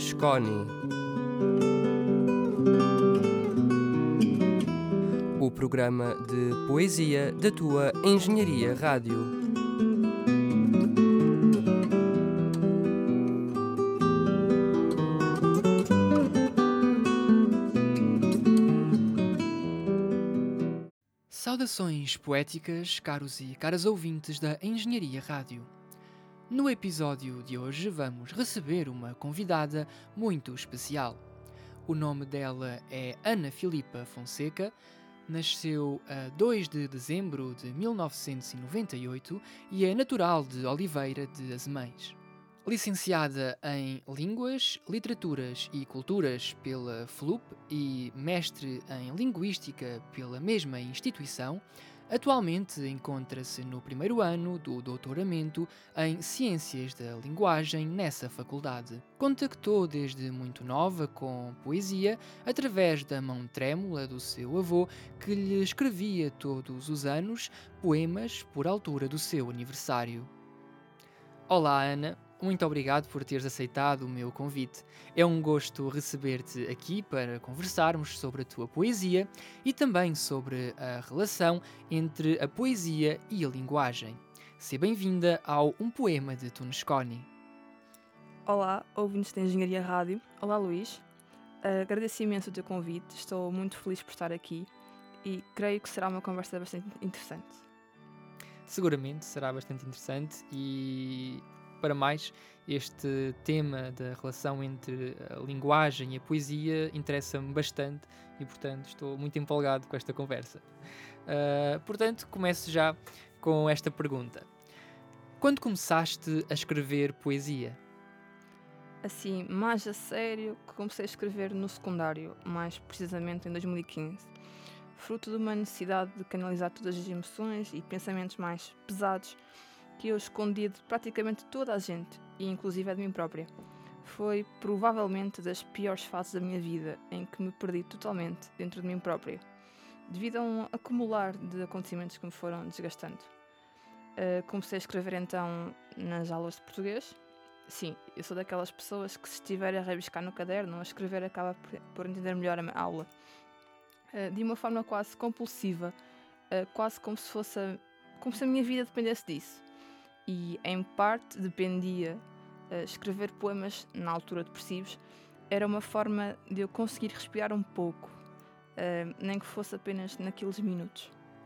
Tunesconi, o programa de poesia da tua Engenharia Rádio. Saudações poéticas, caros e caras ouvintes da Engenharia Rádio. No episódio de hoje vamos receber uma convidada muito especial. O nome dela é Ana Filipa Fonseca, nasceu a 2 de dezembro de 1998 e é natural de Oliveira de Azemães. Licenciada em Línguas, Literaturas e Culturas pela FLUP e mestre em Linguística pela mesma instituição, atualmente encontra-se no primeiro ano do doutoramento em Ciências da Linguagem nessa faculdade. Contactou desde muito nova com poesia através da mão trêmula do seu avô, que lhe escrevia todos os anos poemas por altura do seu aniversário. Olá, Ana. Muito obrigado por teres aceitado o meu convite. É um gosto receber-te aqui para conversarmos sobre a tua poesia e também sobre a relação entre a poesia e a linguagem. Seja bem-vinda ao Um Poema de Tunesconi. Olá, ouvintes da Engenharia Rádio. Olá, Luís. Agradeço imenso o teu convite. Estou muito feliz por estar aqui e creio que será uma conversa bastante interessante. Seguramente será bastante interessante e... Para mais, este tema da relação entre a linguagem e a poesia interessa-me bastante e, portanto, estou muito empolgado com esta conversa. Portanto, começo já com esta pergunta. Quando começaste a escrever poesia? Assim, mais a sério, que comecei a escrever no secundário, mais precisamente em 2015. Fruto de uma necessidade de canalizar todas as emoções e pensamentos mais pesados que eu escondi de praticamente toda a gente, e inclusive a de mim própria. Foi provavelmente das piores fases da minha vida, em que me perdi totalmente dentro de mim própria, devido a um acumular de acontecimentos que me foram desgastando. Comecei a escrever então nas aulas de português. Sim, eu sou daquelas pessoas que, se estiver a rabiscar no caderno ou a escrever, acaba por entender melhor a aula. De uma forma quase compulsiva, quase como se a minha vida dependesse disso. E, em parte, dependia. Escrever poemas na altura depressivos era uma forma de eu conseguir respirar um pouco, nem que fosse apenas naqueles minutos.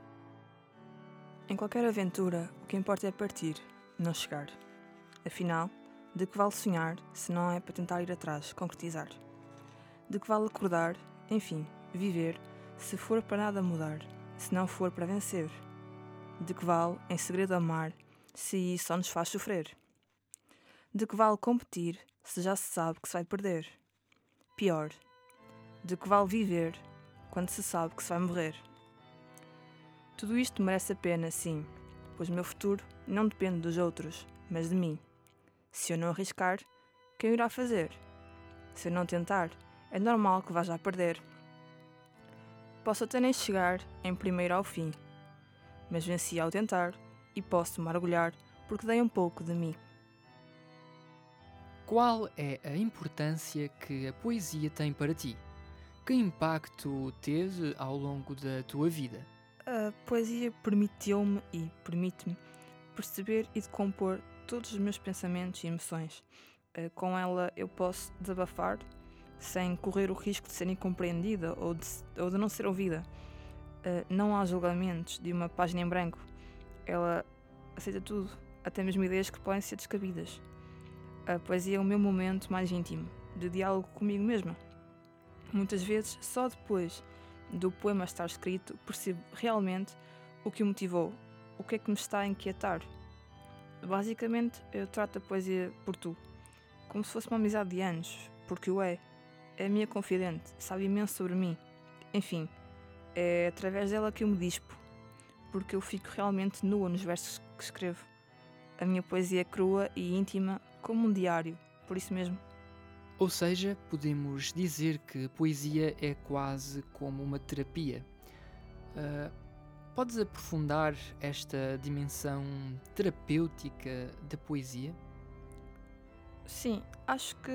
Em qualquer aventura, o que importa é partir, não chegar. Afinal, de que vale sonhar se não é para tentar ir atrás, concretizar? De que vale acordar, enfim, viver, se for para nada mudar, se não for para vencer? De que vale, em segredo, amar, se isso só nos faz sofrer? De que vale competir, se já se sabe que se vai perder? Pior, de que vale viver, quando se sabe que se vai morrer? Tudo isto merece a pena, sim, pois o meu futuro não depende dos outros, mas de mim. Se eu não arriscar, quem o irá fazer? Se eu não tentar, é normal que vá já perder. Posso até nem chegar em primeiro ao fim, mas venci ao tentar, e posso-me orgulhar porque dei um pouco de mim. Qual é a importância que a poesia tem para ti? Que impacto teve ao longo da tua vida? A poesia permitiu-me e permite-me perceber e decompor todos os meus pensamentos e emoções. Com ela eu posso desabafar sem correr o risco de ser incompreendida ou de não ser ouvida. Não há julgamentos de uma página em branco. Ela aceita tudo, até mesmo ideias que podem ser descabidas. A poesia é o meu momento mais íntimo, de diálogo comigo mesma. Muitas vezes, só depois do poema estar escrito, percebo realmente o que o motivou, o que é que me está a inquietar. Basicamente, eu trato a poesia por tu, como se fosse uma amizade de anos, porque o é. É a minha confidente, sabe imenso sobre mim. Enfim, é através dela que eu me dispo, porque eu fico realmente nua nos versos que escrevo. A minha poesia é crua e íntima como um diário, por isso mesmo. Ou seja, podemos dizer que a poesia é quase como uma terapia. Podes aprofundar esta dimensão terapêutica da poesia? Sim, acho que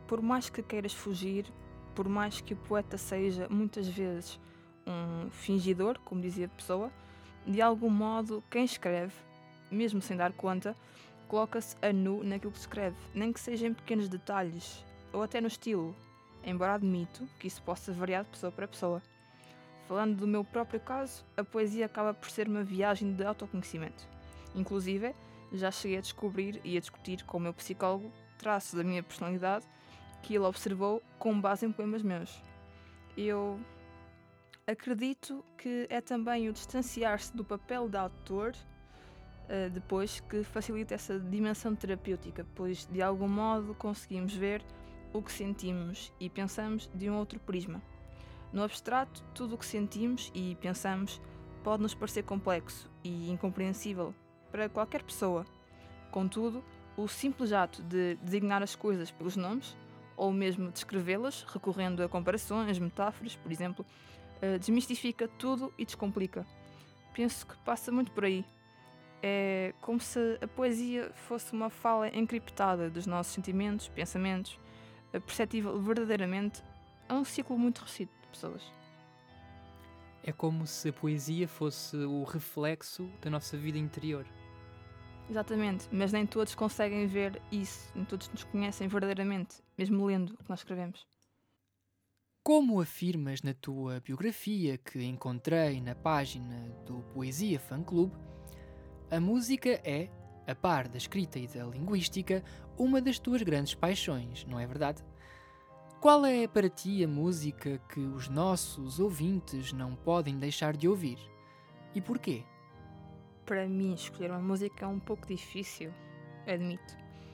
por mais que queiras fugir, por mais que o poeta seja muitas vezes um fingidor, como dizia a pessoa, de algum modo quem escreve, mesmo sem dar conta, coloca-se a nu naquilo que escreve, nem que seja em pequenos detalhes, ou até no estilo, embora admito que isso possa variar de pessoa para pessoa. Falando do meu próprio caso, a poesia acaba por ser uma viagem de autoconhecimento. Inclusive, já cheguei a descobrir e a discutir com o meu psicólogo traços da minha personalidade que ele observou com base em poemas meus. Eu acredito que é também o distanciar-se do papel de autor depois que facilita essa dimensão terapêutica, pois de algum modo conseguimos ver o que sentimos e pensamos de um outro prisma. No abstrato, tudo o que sentimos e pensamos pode nos parecer complexo e incompreensível para qualquer pessoa. Contudo, o simples ato de designar as coisas pelos nomes, ou mesmo descrevê-las, recorrendo a comparações, metáforas, por exemplo, desmistifica tudo e descomplica. Penso que passa muito por aí. É como se a poesia fosse uma fala encriptada dos nossos sentimentos, pensamentos, perceptível verdadeiramente a um ciclo muito restrito de pessoas. É como se a poesia fosse o reflexo da nossa vida interior. Exatamente, mas nem todos conseguem ver isso, nem todos nos conhecem verdadeiramente, mesmo lendo o que nós escrevemos. Como afirmas na tua biografia que encontrei na página do Poesia Fan Club, a música é, a par da escrita e da linguística, uma das tuas grandes paixões, não é verdade? Qual é para ti a música que os nossos ouvintes não podem deixar de ouvir? E porquê? Para mim, escolher uma música é um pouco difícil, admito.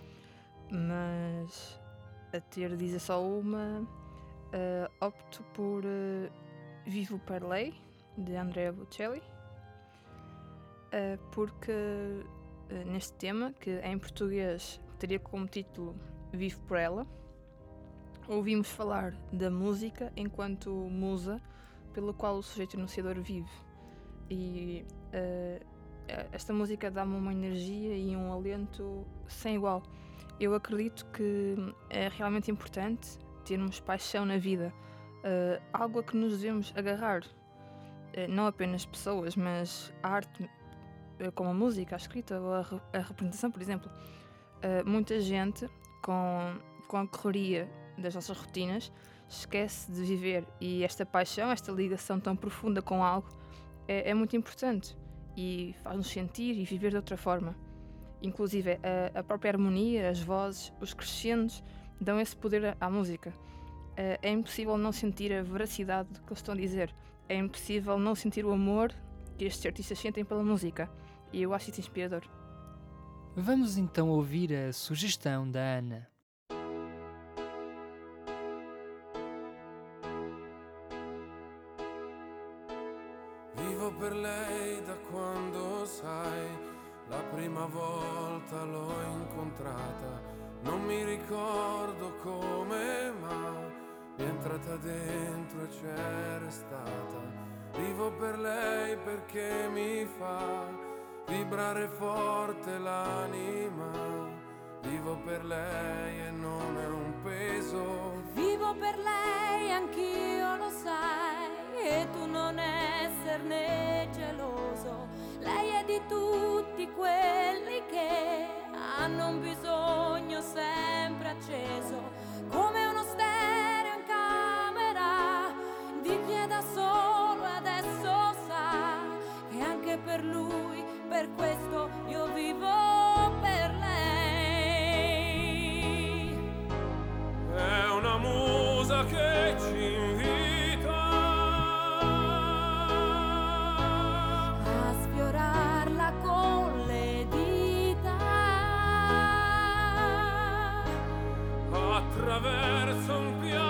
Mas a ter de dizer só uma, opto por Vivo per Lei, de Andrea Bocelli, porque neste tema, que em português teria como título Vivo por Ela, ouvimos falar da música enquanto musa pela qual o sujeito enunciador vive. E esta música dá-me uma energia e um alento sem igual. Eu acredito que é realmente importante termos paixão na vida, algo a que nos devemos agarrar. Não apenas pessoas, mas a arte, como a música, a escrita ou a representação, por exemplo. Muita gente, com a correria das nossas rotinas, esquece de viver, e esta paixão, esta ligação tão profunda com algo é muito importante e faz-nos sentir e viver de outra forma. Inclusive a própria harmonia, as vozes, os crescendos dão esse poder à música. É impossível não sentir a veracidade do que eles estão a dizer. É impossível não sentir o amor que estes artistas sentem pela música, e eu acho isso inspirador. Vamos então ouvir a sugestão da Ana. Vivo per lei da quando sai, la prima volta l'ho incontrata, non mi ricordo come, ma mi è entrata dentro e c'è restata. Vivo per lei perché mi fa vibrare forte l'anima, vivo per lei e non è un peso. Vivo per lei, anch'io lo sai, e tu non esserne geloso. Lei è di tutti quelli che hanno un bisogno sempre acceso, come uno stereo in camera di chi è da solo e adesso sa che anche per lui, per questo io vivo per lei. È una musa che ci invita A sfiorarla con le dita, attraverso un piano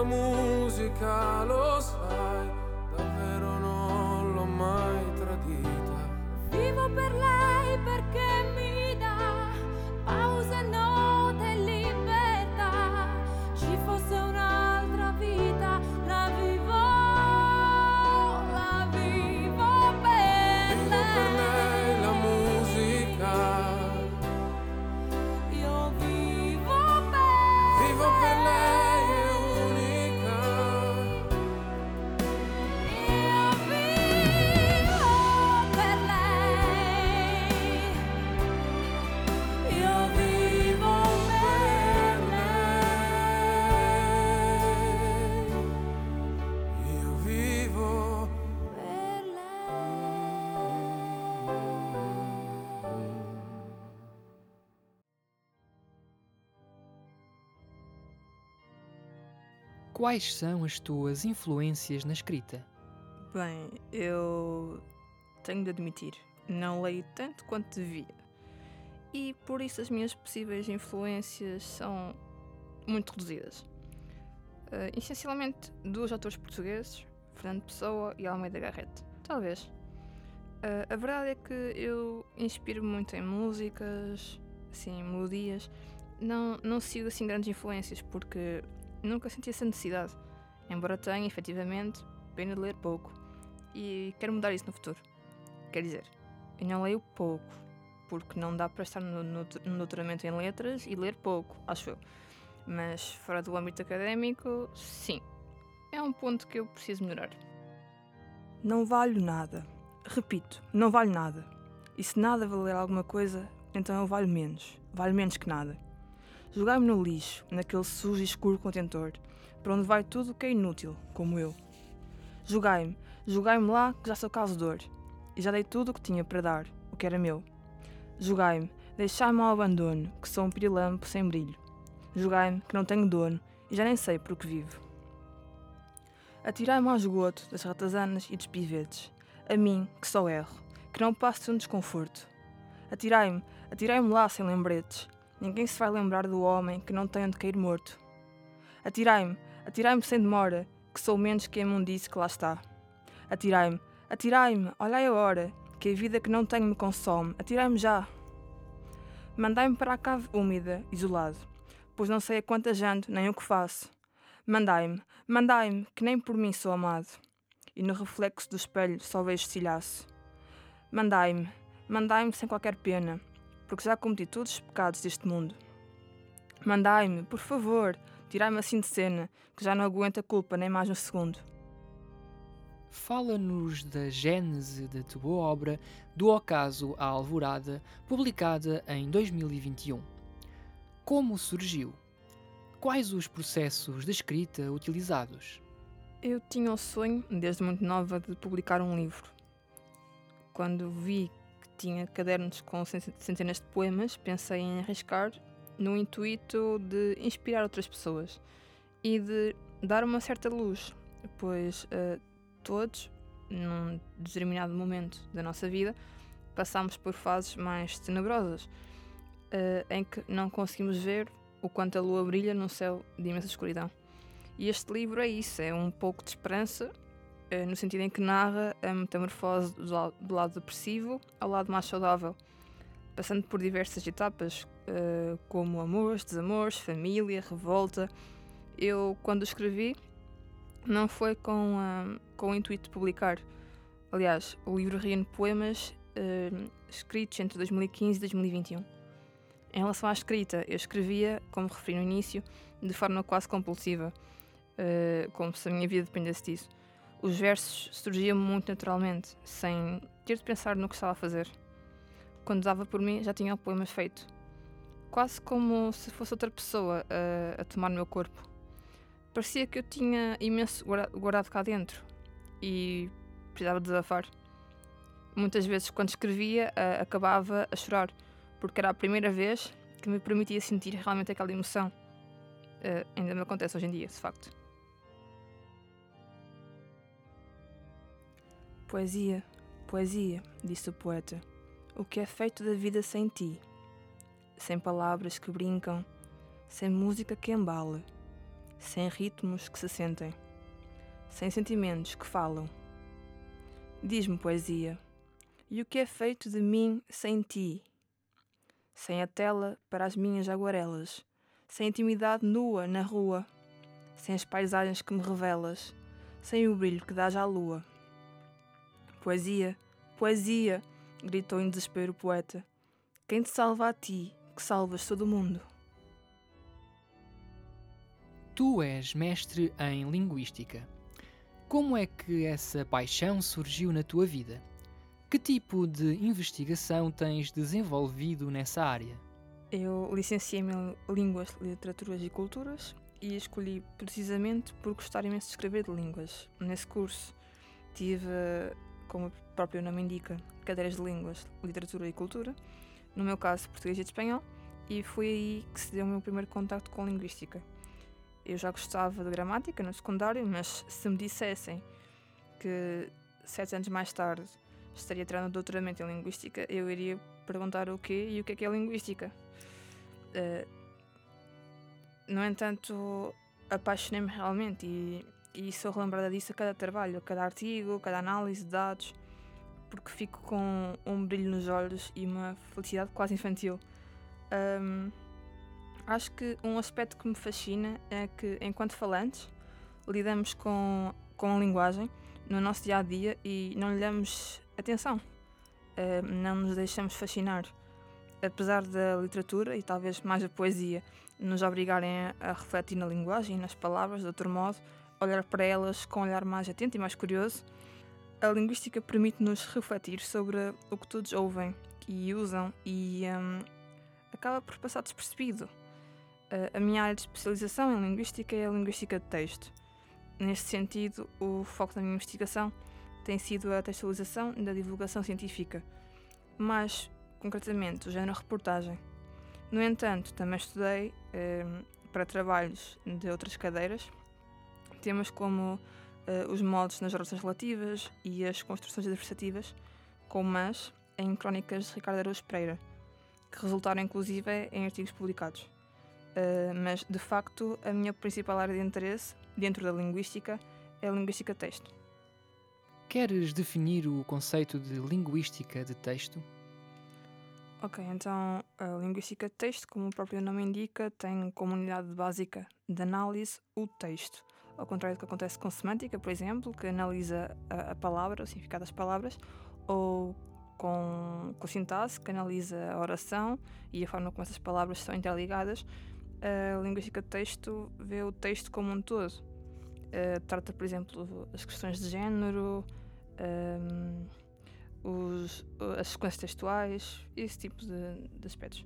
la musica, lo sai, davvero non l'ho mai tradita. Vivo per lei perché mi dà pause, note e libertà. Ci fosse un'altra vita, la vivo per Vivo per lei la musica, Io vivo per lei è unica. Io vivo per lei. Io vivo per lei. Io vivo Per lei. Quais são as tuas influências na escrita? Bem, eu tenho de admitir, não leio tanto quanto devia. E por isso as minhas possíveis influências são muito reduzidas. Essencialmente, dois autores portugueses, Fernando Pessoa e Almeida Garrett. Talvez. A verdade é que eu inspiro-me muito em músicas, assim, melodias. Não sigo assim grandes influências porque nunca senti essa necessidade. Embora tenha, efetivamente, pena de ler pouco. E quero mudar isso no futuro. Quer dizer, eu não leio pouco, porque não dá para estar no doutoramento em letras e ler pouco, acho eu. Mas fora do âmbito académico, sim. É um ponto que eu preciso melhorar. Não valho nada. Repito, não valho nada. E se nada valer alguma coisa, então eu valho menos. Valho menos que nada. Jogai-me no lixo, naquele sujo e escuro contentor, para onde vai tudo o que é inútil, como eu. Jogai-me lá que já sou causa de dor, e já dei tudo o que tinha para dar, o que era meu. Jogai-me, deixai-me ao abandono, que sou um pirilampo sem brilho. Jogai-me que não tenho dono, e já nem sei por que vivo. Atirai-me ao esgoto das ratazanas e dos pivetes, a mim, que só erro, que não passo de um desconforto. Atirai-me lá sem lembretes. Ninguém se vai lembrar do homem que não tem onde cair morto. Atirai-me sem demora, que sou menos que a imundice que lá está. Atirai-me, olhai a hora, que a vida que não tenho me consome. Atirai-me já. Mandai-me para a cave úmida, isolado, pois não sei a quanta janto, nem o que faço. Mandai-me, que nem por mim sou amado, e no reflexo do espelho só vejo estilhaço. Mandai-me sem qualquer pena, porque já cometi todos os pecados deste mundo. Mandai-me, por favor, tirai-me assim de cena, que já não aguento a culpa nem mais um segundo. Fala-nos da gênese da tua obra Do Ocaso à Alvorada, publicada em 2021. Como surgiu? Quais os processos de escrita utilizados? Eu tinha o sonho, desde muito nova, de publicar um livro. Quando vi que tinha cadernos com centenas de poemas, pensei em arriscar no intuito de inspirar outras pessoas e de dar uma certa luz, pois todos, num determinado momento da nossa vida, passamos por fases mais tenebrosas, em que não conseguimos ver o quanto a lua brilha num céu de imensa escuridão. E este livro é isso, é um pouco de esperança, no sentido em que narra a metamorfose do lado depressivo ao lado mais saudável, passando por diversas etapas, como amores, desamores, família, revolta. Eu, quando escrevi, não foi com o intuito de publicar. Aliás, o livro reúne poemas escritos entre 2015 e 2021. Em relação à escrita, eu escrevia, como referi no início, de forma quase compulsiva, como se a minha vida dependesse disso. Os versos surgiam muito naturalmente, sem ter de pensar no que estava a fazer. Quando dava por mim, já tinha o poema feito. Quase como se fosse outra pessoa a tomar o meu corpo. Parecia que eu tinha imenso guardado cá dentro e precisava desabafar. Muitas vezes, quando escrevia, acabava a chorar, porque era a primeira vez que me permitia sentir realmente aquela emoção. Ainda me acontece hoje em dia, de facto. Poesia, poesia, disse o poeta. O que é feito da vida sem ti? Sem palavras que brincam, sem música que embale, sem ritmos que se sentem, sem sentimentos que falam. Diz-me, poesia, e o que é feito de mim sem ti? Sem a tela para as minhas aguarelas, sem a intimidade nua na rua, sem as paisagens que me revelas, sem o brilho que dás à lua. Poesia, poesia, gritou em desespero o poeta. Quem te salva a ti, que salvas todo o mundo? Tu és mestre em linguística. Como é que essa paixão surgiu na tua vida? Que tipo de investigação tens desenvolvido nessa área? Eu licenciei-me em Línguas, Literaturas e Culturas e escolhi precisamente por gostar imenso de escrever de línguas. Nesse curso tive, como o próprio nome indica, cadeiras de Línguas, Literatura e Cultura, no meu caso português e de espanhol, e foi aí que se deu o meu primeiro contacto com linguística. Eu já gostava de gramática no secundário, mas se me dissessem que 7 anos mais tarde estaria tirando doutoramento em linguística, eu iria perguntar o quê e o que é linguística. No entanto, apaixonei-me realmente e sou relembrada disso a cada trabalho, a cada artigo, a cada análise de dados, porque fico com um brilho nos olhos e uma felicidade quase infantil. Acho que um aspecto que me fascina é que, enquanto falantes, lidamos com a linguagem no nosso dia-a-dia e não lhe damos atenção, não nos deixamos fascinar. Apesar da literatura e talvez mais a poesia nos obrigarem a refletir na linguagem e nas palavras de outro modo, olhar para elas com um olhar mais atento e mais curioso, a linguística permite-nos refletir sobre o que todos ouvem e usam e acaba por passar despercebido. A minha área de especialização em linguística é a linguística de texto. Neste sentido, o foco da minha investigação tem sido a textualização da divulgação científica, mais concretamente o género reportagem. No entanto, também estudei para trabalhos de outras cadeiras temas como os modos nas ordens relativas e as construções adversativas, como as em crónicas de Ricardo Araújo Pereira, que resultaram inclusive em artigos publicados. Mas, de facto, a minha principal área de interesse, dentro da linguística, é a linguística de texto. Queres definir o conceito de linguística de texto? Ok, então a linguística de texto, como o próprio nome indica, tem como unidade básica de análise o texto. Ao contrário do que acontece com semântica, por exemplo, que analisa a palavra, o significado das palavras, ou com sintaxe, que analisa a oração e a forma como essas palavras são interligadas. A linguística de texto vê o texto como um todo. Trata, por exemplo, as questões de género, as sequências textuais, esse tipo de aspectos.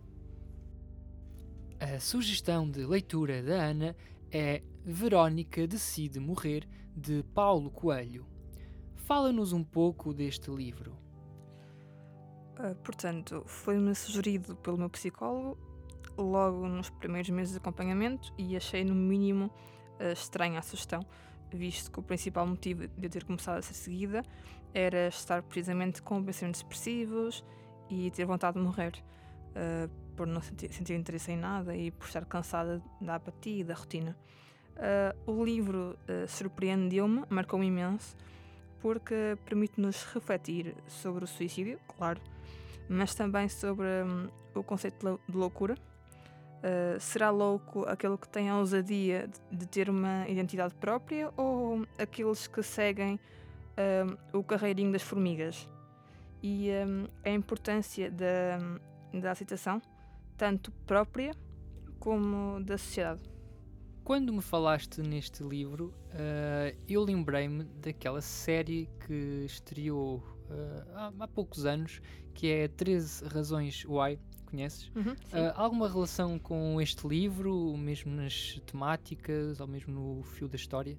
A sugestão de leitura da Ana é Verónica Decide Morrer, de Paulo Coelho. Fala-nos um pouco deste livro. Portanto, foi-me sugerido pelo meu psicólogo logo nos primeiros meses de acompanhamento e achei no mínimo estranha a sugestão, visto que o principal motivo de eu ter começado a ser seguida era estar precisamente com pensamentos depressivos e ter vontade de morrer, por não sentir interesse em nada e por estar cansada da apatia e da rotina. O livro surpreendeu-me, marcou-me imenso, porque permite-nos refletir sobre o suicídio, claro, mas também sobre o conceito de loucura. Será louco aquele que tem a ousadia de ter uma identidade própria ou aqueles que seguem o carreirinho das formigas? E a importância da aceitação, tanto própria como da sociedade. Quando me falaste neste livro, eu lembrei-me daquela série que estreou há poucos anos, que é 13 Razões Why. Conheces? Alguma relação com este livro, mesmo nas temáticas ou mesmo no fio da história?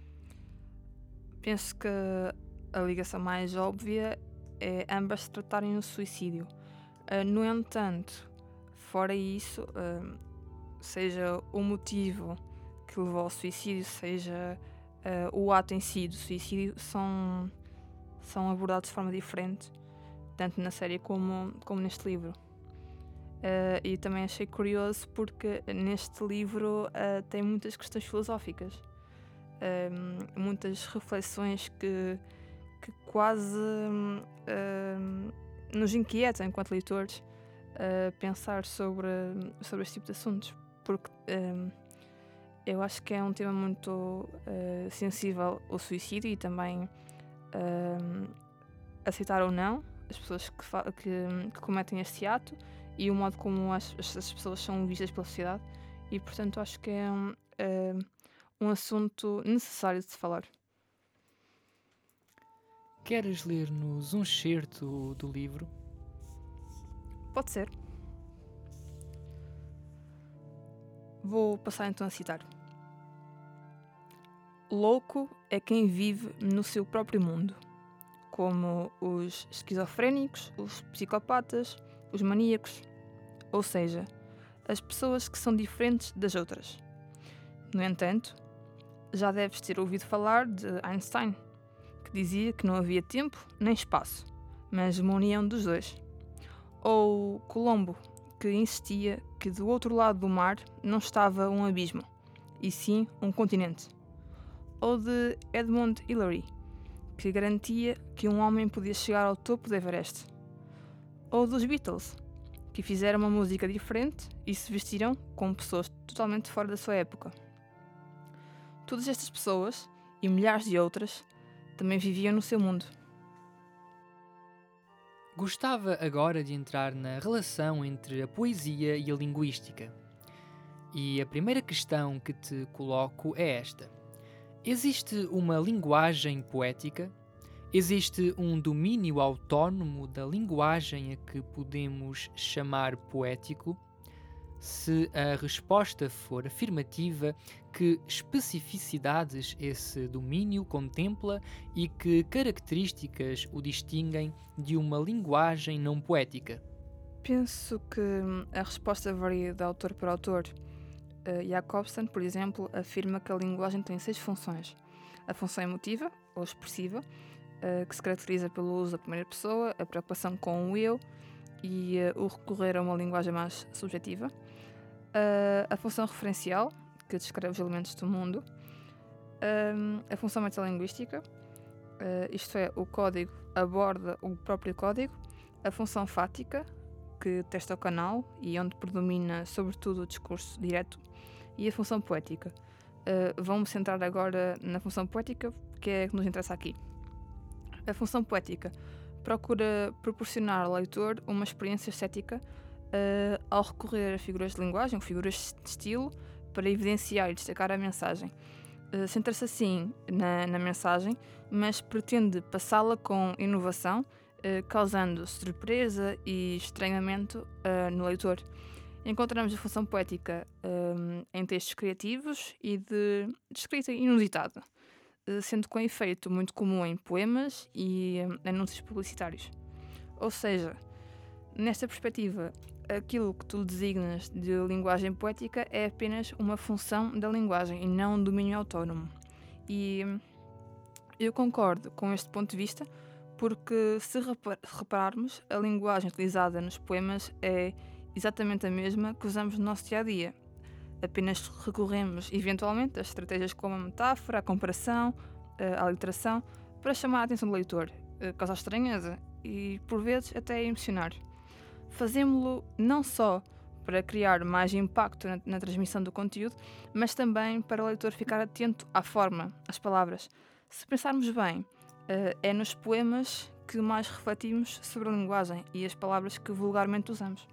Penso que a ligação mais óbvia é ambas se tratarem do suicídio. No entanto, fora isso, seja o motivo que levou ao suicídio, seja o ato em si do suicídio, são abordados de forma diferente, tanto na série como neste livro. E também achei curioso porque neste livro tem muitas questões filosóficas, muitas reflexões que quase nos inquietam enquanto leitores pensar sobre este tipo de assuntos, porque eu acho que é um tema muito sensível ao suicídio e também aceitar ou não as pessoas que cometem este ato e o modo como as pessoas são vistas pela sociedade, e portanto acho que é um assunto necessário de se falar. Queres ler-nos um excerto do livro? Pode ser. Vou passar então a citar. Louco é quem vive no seu próprio mundo, como os esquizofrénicos, os psicopatas, os maníacos, ou seja, as pessoas que são diferentes das outras. No entanto, já deves ter ouvido falar de Einstein, que dizia que não havia tempo nem espaço, mas uma união dos dois. Ou Colombo, que insistia que do outro lado do mar não estava um abismo, e sim um continente. Ou de Edmund Hillary, que garantia que um homem podia chegar ao topo do Everest. Ou dos Beatles, que fizeram uma música diferente e se vestiram como pessoas totalmente fora da sua época. Todas estas pessoas, e milhares de outras, também viviam no seu mundo. Gostava agora de entrar na relação entre a poesia e a linguística. E a primeira questão que te coloco é esta. Existe uma linguagem poética? Existe um domínio autónomo da linguagem a que podemos chamar poético? Se a resposta for afirmativa, que especificidades esse domínio contempla e que características o distinguem de uma linguagem não poética? Penso que a resposta varia de autor para autor. Jacobson, por exemplo, afirma que a linguagem tem 6 funções. A função emotiva, ou expressiva, que se caracteriza pelo uso da primeira pessoa, a preocupação com o eu e o recorrer a uma linguagem mais subjetiva. A função referencial, que descreve os elementos do mundo. A função metalinguística, isto é, o código aborda o próprio código. A função fática, que testa o canal e onde predomina sobretudo o discurso direto. E a função poética. Vamos centrar agora na função poética, que é a que nos interessa aqui. A função poética procura proporcionar ao leitor uma experiência estética ao recorrer a figuras de linguagem, figuras de estilo, para evidenciar e destacar a mensagem. Centra-se assim na mensagem, mas pretende passá-la com inovação, causando surpresa e estranhamento no leitor. Encontramos a função poética em textos criativos e de escrita inusitada, sendo com efeito muito comum em poemas e anúncios publicitários. Ou seja, nesta perspectiva, aquilo que tu designas de linguagem poética é apenas uma função da linguagem e não um domínio autónomo. E eu concordo com este ponto de vista, porque se repararmos, a linguagem utilizada nos poemas é exatamente a mesma que usamos no nosso dia-a-dia. Apenas recorremos, eventualmente, a estratégias como a metáfora, a comparação, a aliteração, para chamar a atenção do leitor, causar estranheza e, por vezes, até emocionar. Fazemo-lo não só para criar mais impacto na transmissão do conteúdo, mas também para o leitor ficar atento à forma, às palavras. Se pensarmos bem, é nos poemas que mais refletimos sobre a linguagem e as palavras que vulgarmente usamos.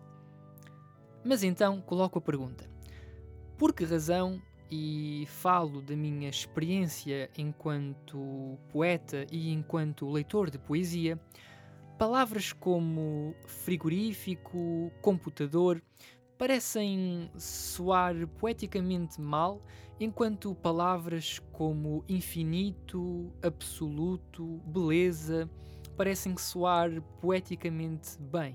Mas então coloco a pergunta. Por que razão, e falo da minha experiência enquanto poeta e enquanto leitor de poesia, palavras como frigorífico, computador, parecem soar poeticamente mal, enquanto palavras como infinito, absoluto, beleza, parecem soar poeticamente bem?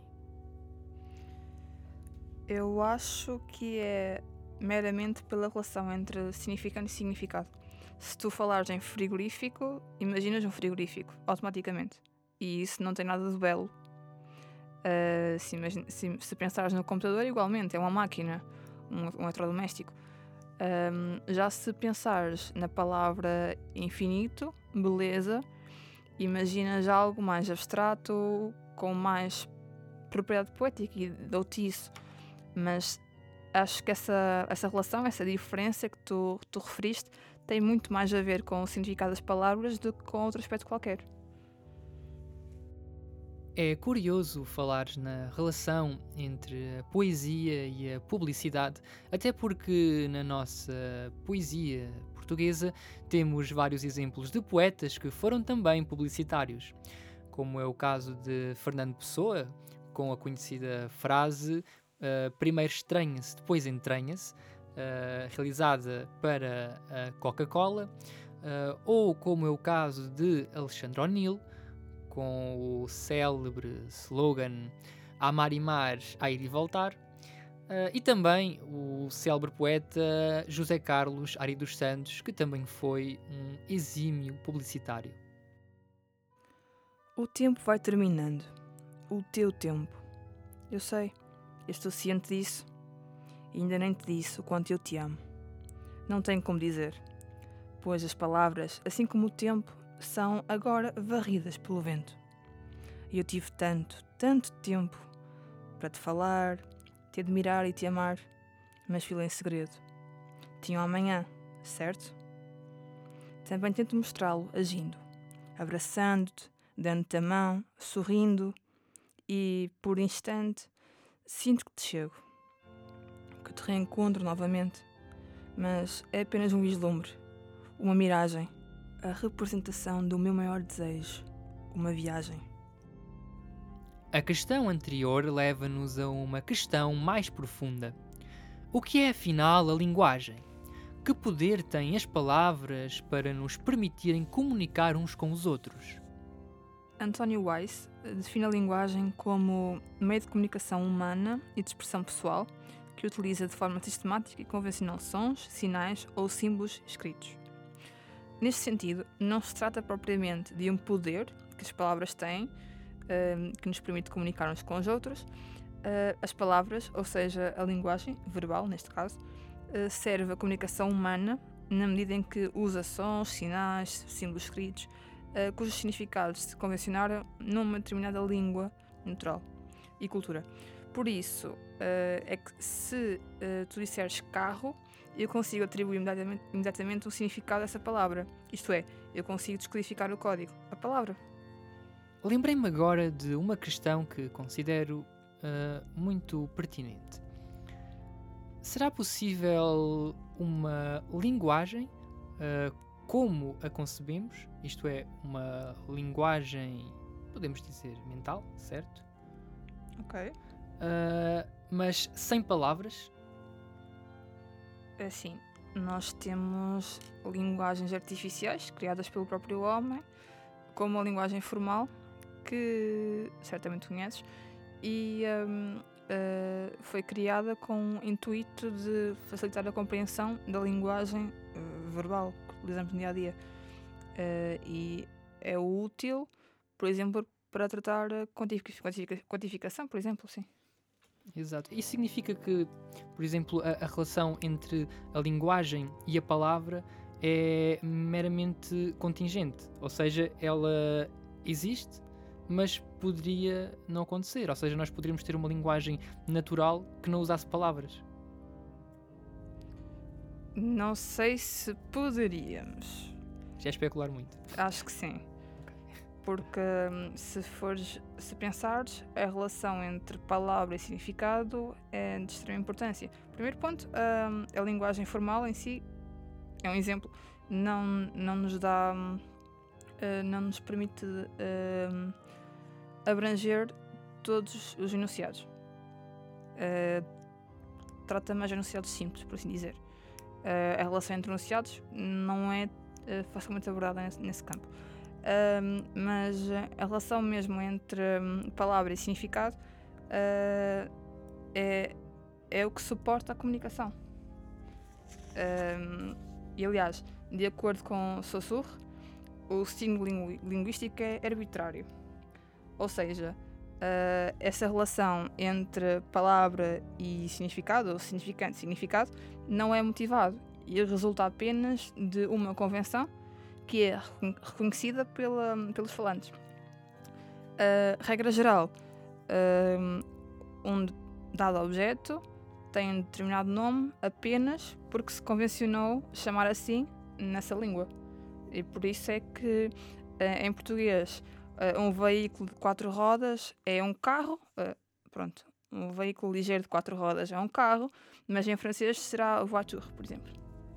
Eu acho que é meramente pela relação entre significado e significado. Se tu falares em frigorífico, imaginas um frigorífico, automaticamente. E isso não tem nada de belo. Se pensares no computador, igualmente, é uma máquina, um eletrodoméstico. Já se pensares na palavra infinito, beleza, imaginas algo mais abstrato, com mais propriedade poética, e dou-te isso. Mas acho que essa relação, essa diferença que tu referiste, tem muito mais a ver com o significado das palavras do que com outro aspecto qualquer. É curioso falares na relação entre a poesia e a publicidade, até porque na nossa poesia portuguesa temos vários exemplos de poetas que foram também publicitários, como é o caso de Fernando Pessoa, com a conhecida frase primeiro estranha-se, depois entranha-se, realizada para a Coca-Cola, ou como é o caso de Alexandre O'Neill, com o célebre slogan Amar e Mar, a ir e voltar, e também o célebre poeta José Carlos Ari dos Santos, que também foi um exímio publicitário. O tempo vai terminando. O teu tempo. Eu sei, eu estou ciente disso. E ainda nem te disse o quanto eu te amo. Não tenho como dizer, pois as palavras, assim como o tempo, são agora varridas pelo vento. E eu tive tanto tempo para te falar, te admirar e te amar, mas filo em segredo. Tinha um amanhã, certo? Também tento mostrá-lo agindo, abraçando-te, dando-te a mão, sorrindo, e por instante sinto que te chego, que te reencontro novamente, mas é apenas um vislumbre, uma miragem, a representação do meu maior desejo, uma viagem. A questão anterior leva-nos a uma questão mais profunda. O que é afinal a linguagem? Que poder têm as palavras para nos permitirem comunicar uns com os outros? António Weiss define a linguagem como meio de comunicação humana e de expressão pessoal que utiliza de forma sistemática e convencional sons, sinais ou símbolos escritos. Neste sentido, não se trata propriamente de um poder que as palavras têm, que nos permite comunicar uns com os outros. As palavras, ou seja, a linguagem verbal, neste caso, serve à comunicação humana na medida em que usa sons, sinais, símbolos escritos, cujos significados se convencionaram numa determinada língua natural e cultura. Por isso, é que se tu disseres carro, eu consigo atribuir imediatamente um significado a essa palavra. Isto é, eu consigo descodificar o código, a palavra. Lembrei-me agora de uma questão que considero muito pertinente. Será possível uma linguagem como a concebemos, isto é, uma linguagem, podemos dizer, mental, certo? Ok. Mas sem palavras? Assim, nós temos linguagens artificiais criadas pelo próprio homem, como a linguagem formal, que certamente conheces, e foi criada com o intuito de facilitar a compreensão da linguagem verbal que utilizamos no dia a dia. E é útil, por exemplo, para tratar a quantificação, por exemplo, sim. Exato. Isso significa que, por exemplo, a relação entre a linguagem e a palavra é meramente contingente, ou seja, ela existe, mas poderia não acontecer, ou seja, nós poderíamos ter uma linguagem natural que não usasse palavras. Não sei se poderíamos. Já é especular muito. Acho que sim. Porque se pensares, a relação entre palavra e significado é de extrema importância. Primeiro ponto, a linguagem formal em si é um exemplo, não nos dá, não nos permite abranger todos os enunciados. Trata mais de enunciados simples, por assim dizer. A relação entre enunciados não é facilmente abordada nesse campo. Mas a relação mesmo entre palavra e significado é o que suporta a comunicação. E aliás, de acordo com Saussure, o signo linguístico é arbitrário. Ou seja, essa relação entre palavra e significado, ou significante e significado, não é motivado e resulta apenas de uma convenção que é reconhecida pelos falantes. Regra geral, um dado objeto tem um determinado nome apenas porque se convencionou chamar assim nessa língua. E por isso é que em português um veículo de 4 rodas é um carro, um veículo ligeiro de 4 rodas é um carro, mas em francês será voiture, por exemplo.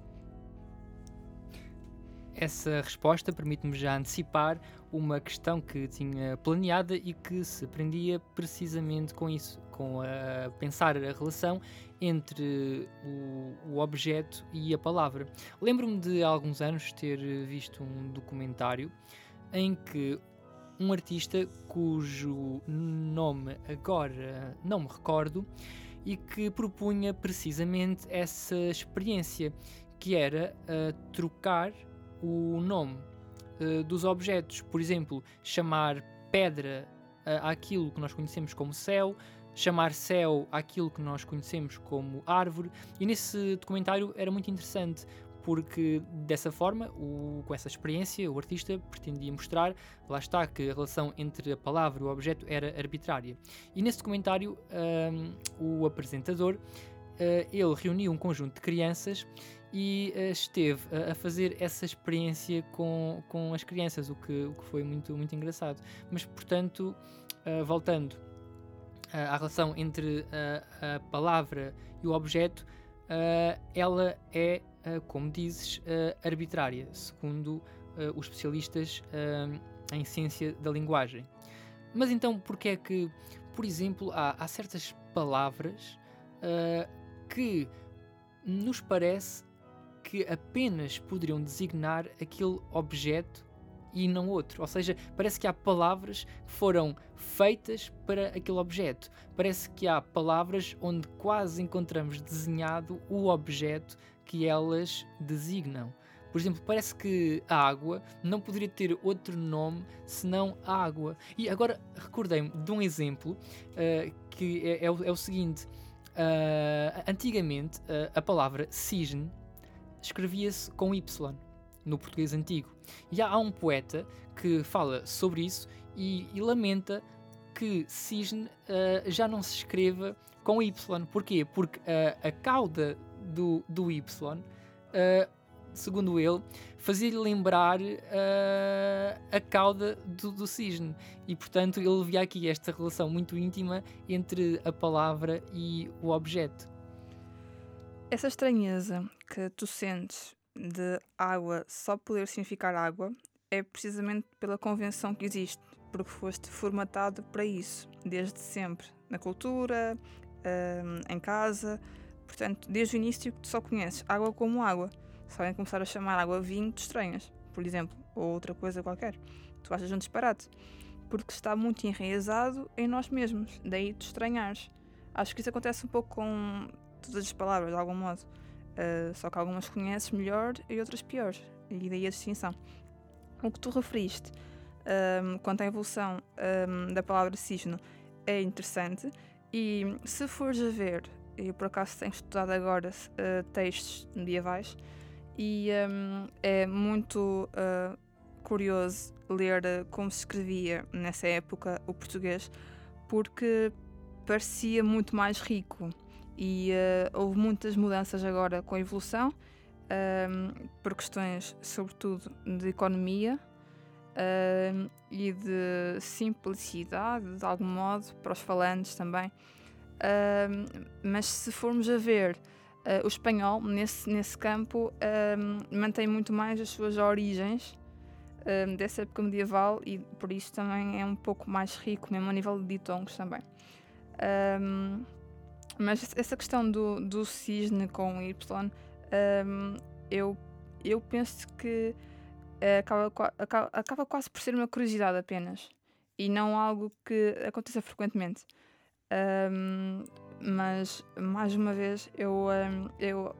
Essa resposta permite-me já antecipar uma questão que tinha planeada e que se prendia precisamente com isso, com a pensar a relação entre o objeto e a palavra. Lembro-me de há alguns anos ter visto um documentário em que um artista cujo nome agora não me recordo e que propunha precisamente essa experiência, que era trocar o nome dos objetos. Por exemplo, chamar pedra àquilo que nós conhecemos como céu, chamar céu àquilo que nós conhecemos como árvore. E nesse documentário era muito interessante, porque dessa forma, com essa experiência, o artista pretendia mostrar, lá está, que a relação entre a palavra e o objeto era arbitrária. E nesse documentário, o apresentador, ele reuniu um conjunto de crianças e esteve a fazer essa experiência com as crianças, o que foi muito, muito engraçado. Mas, portanto, voltando à relação entre a palavra e o objeto, ela é, como dizes, arbitrária, segundo os especialistas em ciência da linguagem. Mas então, porquê é que, por exemplo, há certas palavras que nos parece que apenas poderiam designar aquele objeto e não outro? Ou seja, parece que há palavras que foram feitas para aquele objeto. Parece que há palavras onde quase encontramos desenhado o objeto que elas designam. Por exemplo, parece que a água não poderia ter outro nome senão a água. E agora recordei-me de um exemplo que é o seguinte. Antigamente, a palavra cisne escrevia-se com Y no português antigo. E há um poeta que fala sobre isso e lamenta que cisne já não se escreva com Y. Porquê? Porque a cauda do Y, segundo ele, fazia-lhe lembrar a cauda do cisne. E, portanto, ele via aqui esta relação muito íntima entre a palavra e o objeto. Essa estranheza que tu sentes de água só poder significar água é precisamente pela convenção que existe, porque foste formatado para isso, desde sempre, na cultura, em casa. Portanto, desde o início tu só conheces água como água. Se alguém começar a chamar água vinho, tu estranhas, por exemplo, ou outra coisa qualquer. Tu achas um disparate, porque está muito enraizado em nós mesmos, daí tu estranhares. Acho que isso acontece um pouco com todas as palavras, de algum modo. Só que algumas conheces melhor e outras piores, e daí a distinção. O que tu referiste quanto à evolução da palavra cisne é interessante, e se fores a ver, eu por acaso tenho estudado agora textos medievais, e é muito curioso ler como se escrevia nessa época o português, porque parecia muito mais rico. E houve muitas mudanças agora com a evolução, por questões, sobretudo, de economia e de simplicidade, de algum modo, para os falantes também. Mas se formos a ver, o espanhol, nesse campo, mantém muito mais as suas origens dessa época medieval, e por isso também é um pouco mais rico, mesmo a nível de ditongos também. Mas essa questão do cisne com Y, eu penso que acaba quase por ser uma curiosidade apenas, e não algo que aconteça frequentemente. Mas, mais uma vez, eu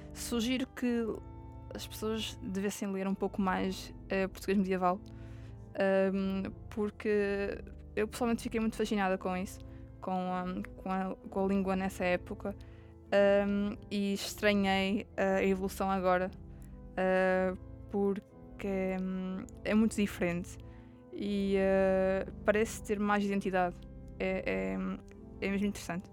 sugiro que as pessoas devessem ler um pouco mais português medieval, porque eu pessoalmente fiquei muito fascinada com isso, com a língua nessa época, e estranhei a evolução agora, porque é muito diferente e parece ter mais identidade. É mesmo interessante.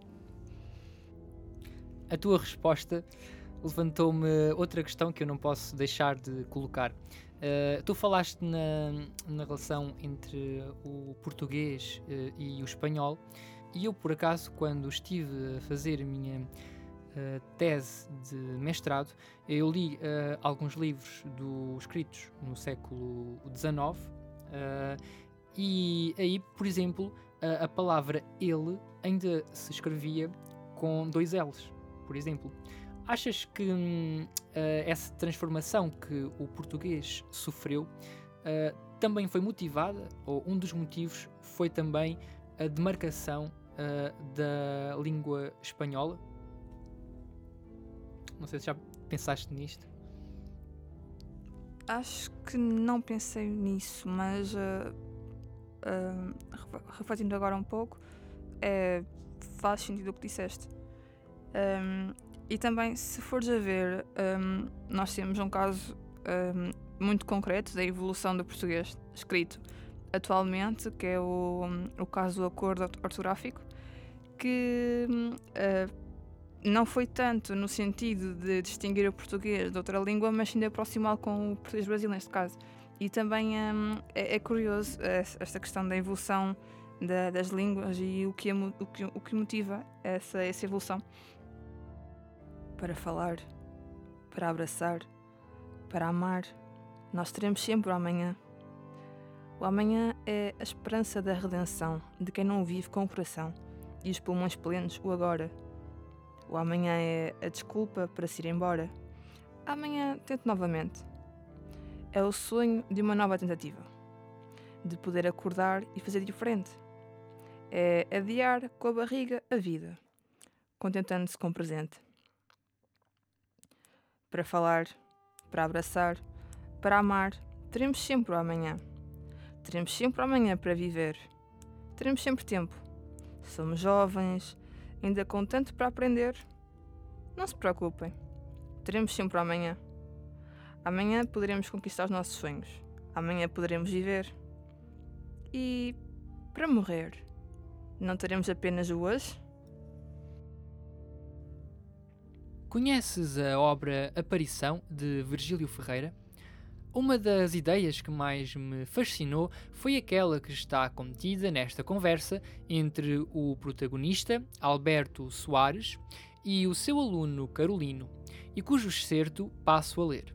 A tua resposta levantou-me outra questão que eu não posso deixar de colocar. Tu falaste na relação entre o português e o espanhol, e eu, por acaso, quando estive a fazer a minha tese de mestrado, eu li alguns livros escritos no século XIX, e aí, por exemplo, a palavra ele ainda se escrevia com 2 L's, por exemplo. Achas que essa transformação que o português sofreu também foi motivada, ou um dos motivos foi também a demarcação da língua espanhola? Não sei se já pensaste nisto. Acho que não pensei nisso, mas refletindo agora um pouco, faz sentido o que disseste. E também, se fores a ver, nós temos um caso muito concreto da evolução do português escrito atualmente, que é o caso do acordo ortográfico, que não foi tanto no sentido de distinguir o português de outra língua, mas sim de aproximá-lo com o português brasileiro, neste caso. E também é curioso esta questão da evolução das línguas e o que motiva essa evolução. Para falar, para abraçar, para amar, nós teremos sempre o amanhã. O amanhã é a esperança da redenção de quem não vive com o coração e os pulmões plenos o agora. O amanhã é a desculpa para se ir embora. Amanhã tento novamente. É o sonho de uma nova tentativa, de poder acordar e fazer diferente. É adiar com a barriga a vida, contentando-se com o presente. Para falar, para abraçar, para amar, teremos sempre o amanhã. Teremos sempre o amanhã para viver. Teremos sempre tempo. Somos jovens, ainda com tanto para aprender. Não se preocupem. Teremos sempre o amanhã. Amanhã poderemos conquistar os nossos sonhos. Amanhã poderemos viver. E para morrer, não teremos apenas o hoje? Conheces a obra Aparição, de Virgílio Ferreira? Uma das ideias que mais me fascinou foi aquela que está contida nesta conversa entre o protagonista, Alberto Soares, e o seu aluno Carolino, e cujo excerto passo a ler.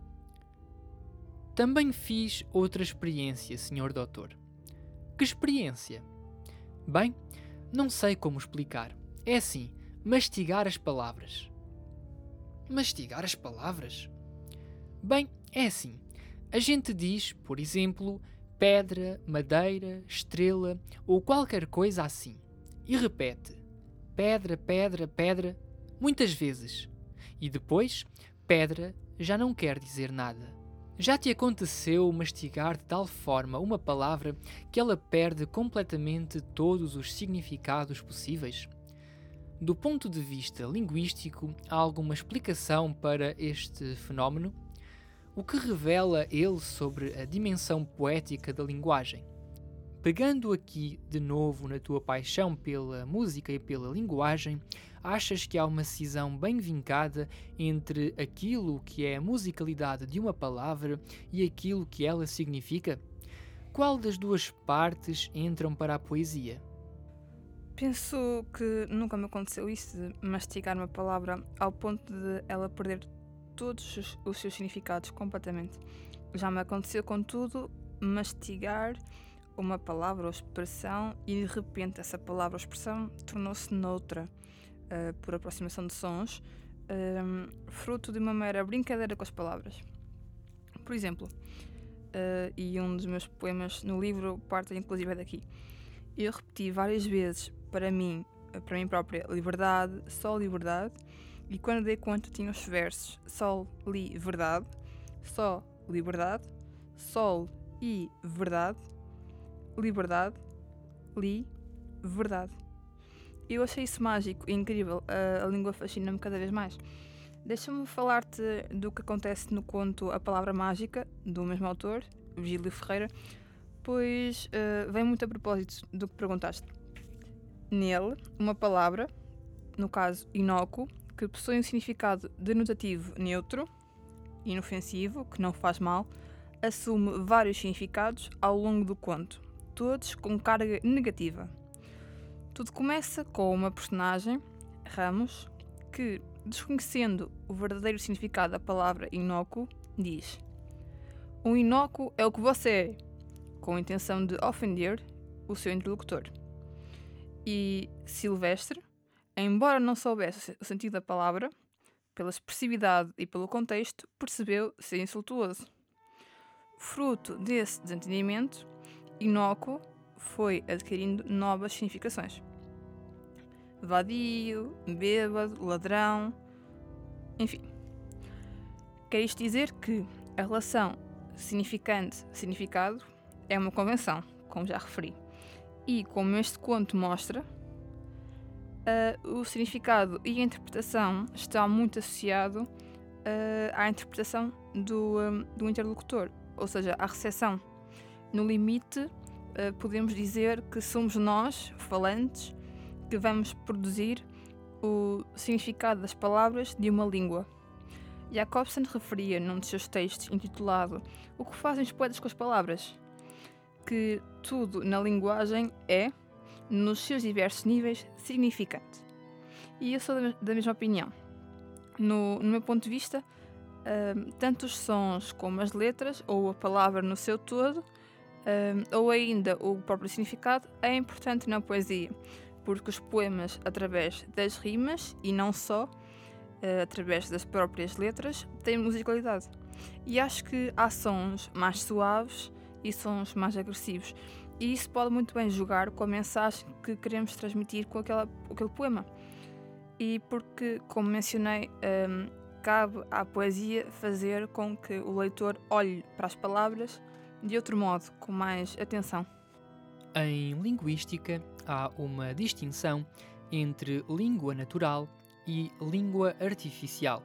Também fiz outra experiência, Sr. Doutor. Que experiência? Bem, não sei como explicar. É assim, mastigar as palavras. Mastigar as palavras? Bem, é assim. A gente diz, por exemplo, pedra, madeira, estrela ou qualquer coisa assim. E repete. Pedra, pedra, pedra, muitas vezes. E depois, pedra já não quer dizer nada. Já te aconteceu mastigar de tal forma uma palavra que ela perde completamente todos os significados possíveis? Do ponto de vista linguístico, há alguma explicação para este fenómeno? O que revela ele sobre a dimensão poética da linguagem? Pegando aqui de novo na tua paixão pela música e pela linguagem, achas que há uma cisão bem vincada entre aquilo que é a musicalidade de uma palavra e aquilo que ela significa? Qual das duas partes entram para a poesia? Penso que nunca me aconteceu isso de mastigar uma palavra ao ponto de ela perder todos os seus significados completamente. Já me aconteceu, contudo, mastigar uma palavra ou expressão e de repente essa palavra ou expressão tornou-se noutra, por aproximação de sons, fruto de uma mera brincadeira com as palavras. Por exemplo, e um dos meus poemas no livro parte inclusive daqui. Eu repeti várias vezes para mim própria, liberdade, só liberdade, e quando dei conta tinha os versos sol, li, verdade, só, liberdade, sol e verdade, liberdade, verdade. Eu achei isso mágico e incrível, a língua fascina-me cada vez mais. Deixa-me falar-te do que acontece no conto A Palavra Mágica, do mesmo autor, Virgílio Ferreira, pois vem muito a propósito do que perguntaste. Nele, uma palavra, no caso inócuo, que possui um significado denotativo neutro, inofensivo, que não faz mal, assume vários significados ao longo do conto, todos com carga negativa. Tudo começa com uma personagem, Ramos, que, desconhecendo o verdadeiro significado da palavra inócuo, diz: "Um inócuo é o que você é", com a intenção de ofender o seu interlocutor. E Silvestre, embora não soubesse o sentido da palavra, pela expressividade e pelo contexto, percebeu ser insultuoso. Fruto desse desentendimento, inócuo foi adquirindo novas significações. Vadio, bêbado, ladrão, enfim. Quer isto dizer que a relação significante-significado é uma convenção, como já referi. E como este conto mostra, o significado e a interpretação estão muito associados à interpretação do interlocutor, ou seja, à recepção. No limite, podemos dizer que somos nós, falantes, que vamos produzir o significado das palavras de uma língua. Jacobsen referia num dos seus textos intitulado "O que fazem os poetas com as palavras?", que tudo na linguagem é, nos seus diversos níveis, significante. E eu sou da mesma opinião. No meu ponto de vista, tanto os sons como as letras, ou a palavra no seu todo, ou ainda o próprio significado, é importante na poesia, porque os poemas, através das rimas, e não só, através das próprias letras, têm musicalidade. E acho que há sons mais suaves e sons mais agressivos. E isso pode muito bem jogar com a mensagem que queremos transmitir com aquele poema. E porque, como mencionei, cabe à poesia fazer com que o leitor olhe para as palavras de outro modo, com mais atenção. Em linguística, há uma distinção entre língua natural e língua artificial.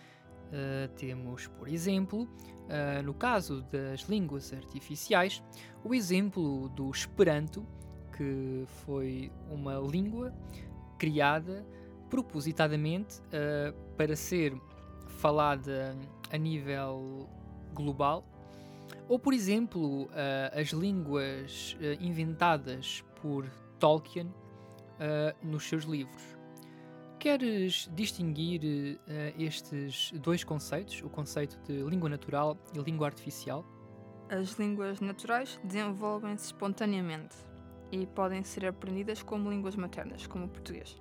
Temos, por exemplo, no caso das línguas artificiais, o exemplo do Esperanto, que foi uma língua criada propositadamente para ser falada a nível global, ou, por exemplo, as línguas inventadas por Tolkien nos seus livros. Queres distinguir estes dois conceitos, o conceito de língua natural e língua artificial? As línguas naturais desenvolvem-se espontaneamente e podem ser aprendidas como línguas maternas, como o português.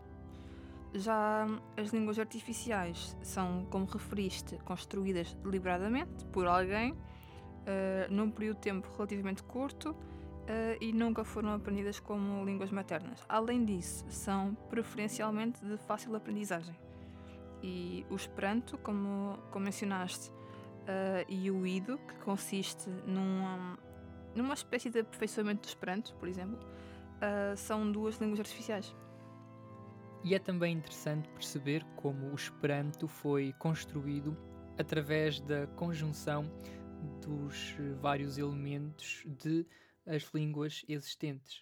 Já as línguas artificiais são, como referiste, construídas deliberadamente por alguém num período de tempo relativamente curto e nunca foram aprendidas como línguas maternas. Além disso, são preferencialmente de fácil aprendizagem. E o Esperanto, como mencionaste, e o Ido, que consiste numa espécie de aperfeiçoamento do Esperanto, por exemplo, são duas línguas artificiais. E é também interessante perceber como o Esperanto foi construído através da conjunção dos vários elementos de as línguas existentes.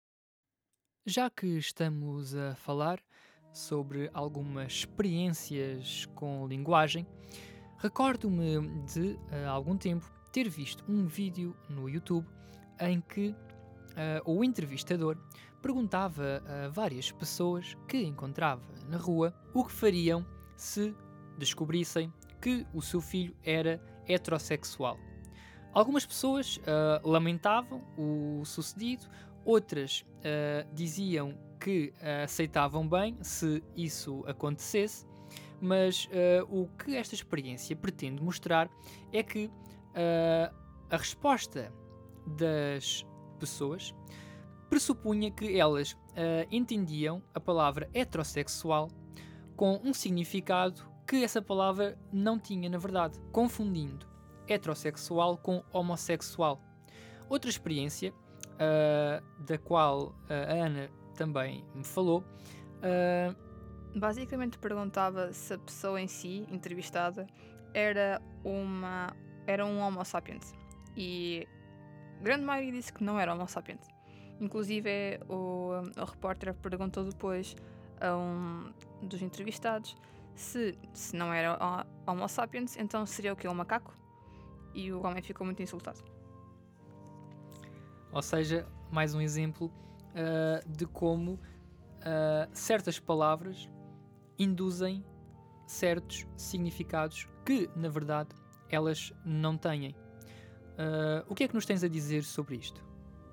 Já que estamos a falar sobre algumas experiências com linguagem, recordo-me de, há algum tempo, ter visto um vídeo no YouTube em que o entrevistador perguntava a várias pessoas que encontrava na rua o que fariam se descobrissem que o seu filho era heterossexual. Algumas pessoas lamentavam o sucedido, outras diziam que aceitavam bem se isso acontecesse, mas o que esta experiência pretende mostrar é que a resposta das pessoas pressupunha que elas entendiam a palavra heterossexual com um significado que essa palavra não tinha na verdade, confundindo heterossexual com homossexual. Outra experiência da qual a Ana também me falou. Basicamente perguntava se a pessoa em si, entrevistada, era um Homo sapiens. E a grande maioria disse que não era Homo sapiens. Inclusive o repórter perguntou depois a um dos entrevistados se não era Homo sapiens, então seria o quê? Um macaco? E o homem ficou muito insultado. Ou seja, mais um exemplo de como certas palavras induzem certos significados que, na verdade, elas não têm. O que é que nos tens a dizer sobre isto?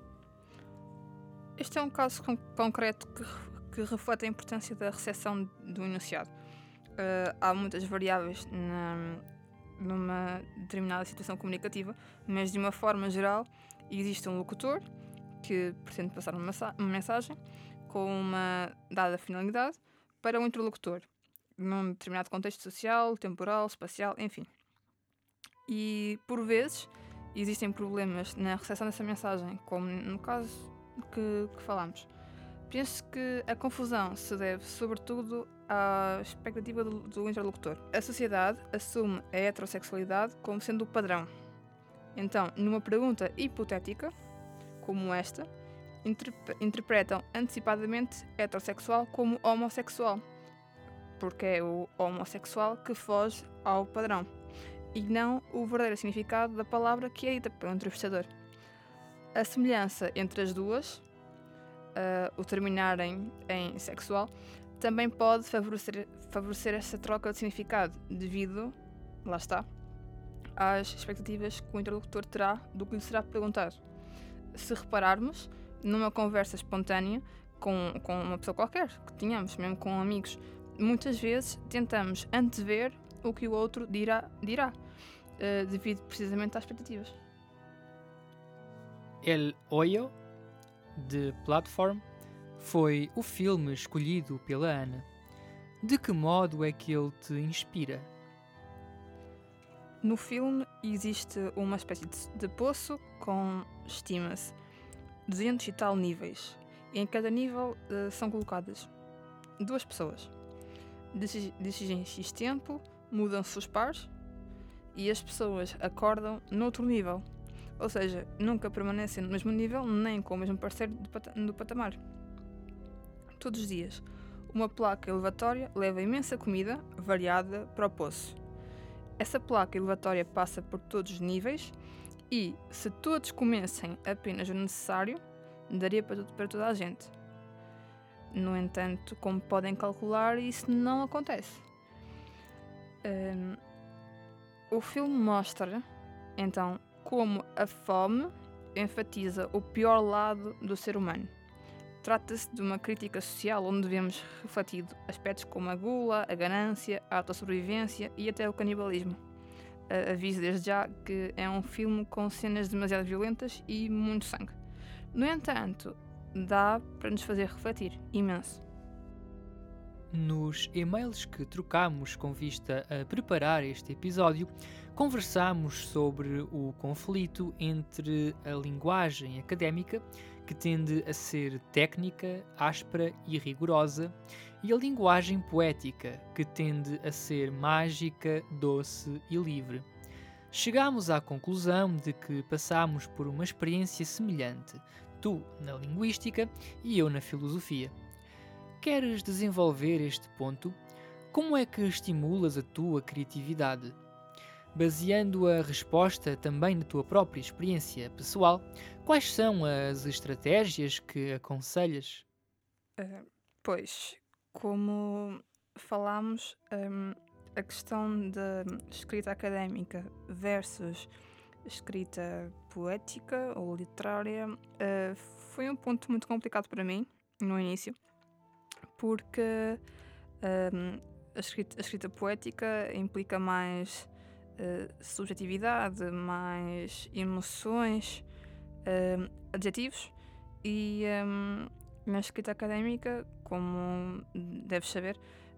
Este é um caso concreto que reflete a importância da recepção do enunciado. Há muitas variáveis numa determinada situação comunicativa, mas de uma forma geral existe um locutor que pretende passar uma mensagem com uma dada finalidade para o interlocutor, num determinado contexto social, temporal, espacial, enfim. E, por vezes, existem problemas na recepção dessa mensagem, como no caso que falámos. Penso que a confusão se deve, sobretudo, à expectativa do interlocutor. A sociedade assume a heterossexualidade como sendo o padrão. Então, numa pergunta hipotética, como esta, interpretam antecipadamente heterossexual como homossexual, porque é o homossexual que foge ao padrão, e não o verdadeiro significado da palavra que é dita pelo entrevistador. A semelhança entre as duas, o terminarem em sexual, também pode favorecer essa troca de significado devido, lá está, às expectativas que o interlocutor terá do que lhe será perguntado. Se repararmos, numa conversa espontânea com uma pessoa qualquer que tenhamos, mesmo com amigos, muitas vezes tentamos antever o que o outro dirá devido precisamente às expectativas. El Hoyo, de Platform, foi o filme escolhido pela Ana. De que modo é que ele te inspira? No filme existe uma espécie de poço com, estima-se, 200 e tal níveis. E em cada nível são colocadas 2 pessoas. Decidem X tempo, mudam-se os pares e as pessoas acordam noutro nível. Ou seja, nunca permanecem no mesmo nível nem com o mesmo parceiro do patamar. Todos os dias, uma placa elevatória leva imensa comida variada para o poço. Essa placa elevatória passa por todos os níveis e, se todos comessem apenas o necessário, daria para toda a gente. No entanto, como podem calcular, isso não acontece. O filme mostra, então, como a fome enfatiza o pior lado do ser humano. Trata-se de uma crítica social onde vemos refletido aspectos como a gula, a ganância, a autossobrevivência e até o canibalismo. Aviso desde já que é um filme com cenas demasiado violentas e muito sangue. No entanto, dá para nos fazer refletir imenso. Nos e-mails que trocámos com vista a preparar este episódio, conversámos sobre o conflito entre a linguagem académica, que tende a ser técnica, áspera e rigorosa, e a linguagem poética, que tende a ser mágica, doce e livre. Chegámos à conclusão de que passámos por uma experiência semelhante, tu na linguística e eu na filosofia. Queres desenvolver este ponto? Como é que estimulas a tua criatividade? Baseando a resposta também na tua própria experiência pessoal, quais são as estratégias que aconselhas? Pois, como falámos, a questão da escrita académica versus escrita poética ou literária foi um ponto muito complicado para mim no início, porque a escrita poética implica mais subjetividade, mais emoções, adjetivos, e na escrita académica, como deves saber,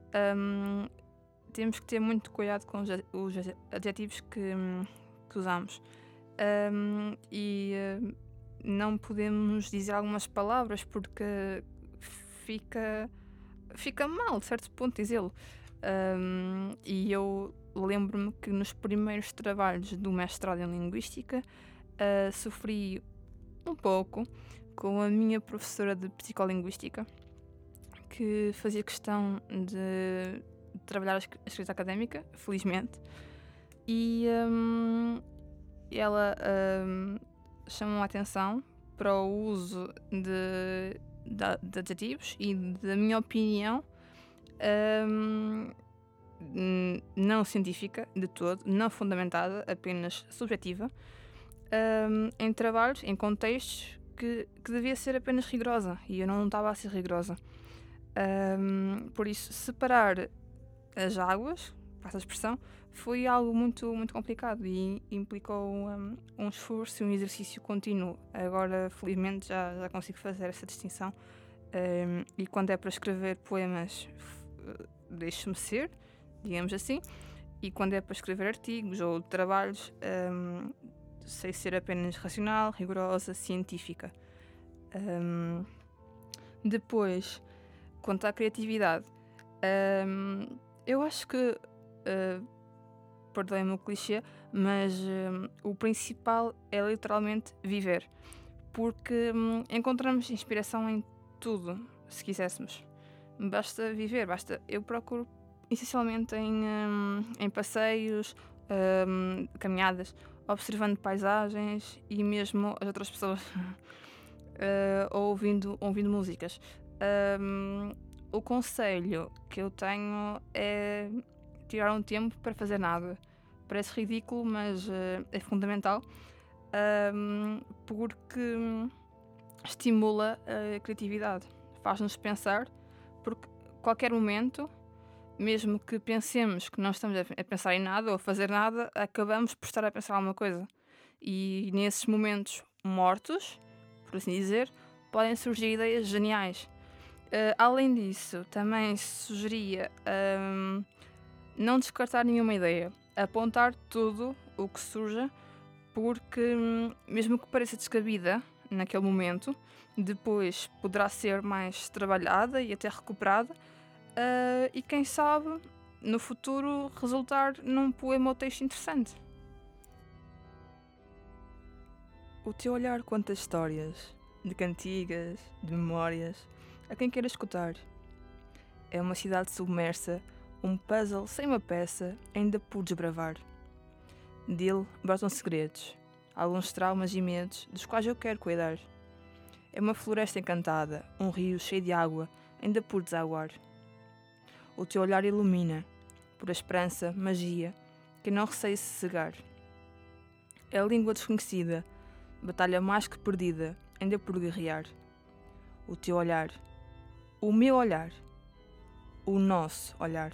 temos que ter muito cuidado com os adjetivos que usamos. não podemos dizer algumas palavras porque fica mal, de certo ponto, dizê-lo. E eu lembro-me que nos primeiros trabalhos do mestrado em Linguística sofri um pouco com a minha professora de Psicolinguística, que fazia questão de trabalhar a escrita académica, felizmente, e ela chamou a atenção para o uso de adjetivos e, da minha opinião, não científica de todo, não fundamentada, apenas subjetiva, em trabalhos, em contextos que devia ser apenas rigorosa, e eu não estava a ser rigorosa. Por isso, separar as águas, passa a expressão, foi algo muito, muito complicado e implicou um esforço e um exercício contínuo. Agora, felizmente, já consigo fazer essa distinção, e quando é para escrever poemas, deixo-me ser, digamos assim, e quando é para escrever artigos ou trabalhos, sei ser apenas racional, rigorosa, científica. Depois, quanto à criatividade, eu acho que, perdoem-me o clichê, mas o principal é literalmente viver, porque encontramos inspiração em tudo, se quiséssemos. Basta viver, eu procuro essencialmente em passeios, caminhadas, observando paisagens e mesmo as outras pessoas, ou ouvindo músicas. O conselho que eu tenho é tirar um tempo para fazer nada. Parece ridículo, mas é fundamental, porque estimula a criatividade, faz-nos pensar, porque qualquer momento, mesmo que pensemos que não estamos a pensar em nada ou a fazer nada, acabamos por estar a pensar alguma coisa. E nesses momentos mortos, por assim dizer, podem surgir ideias geniais. Além disso, também sugeria não descartar nenhuma ideia, apontar tudo o que surja, porque mesmo que pareça descabida naquele momento, depois poderá ser mais trabalhada e até recuperada, e quem sabe no futuro resultar num poema ou texto interessante. O teu olhar conta histórias, de cantigas, de memórias, a quem queira escutar. É uma cidade submersa, um puzzle sem uma peça, ainda por desbravar. Dele brotam segredos, alguns traumas e medos, dos quais eu quero cuidar. É uma floresta encantada, um rio cheio de água, ainda por desaguar. O teu olhar ilumina, por esperança, magia, que não receie se cegar. É a língua desconhecida, batalha mais que perdida, ainda por guerrear. O teu olhar, o meu olhar, o nosso olhar.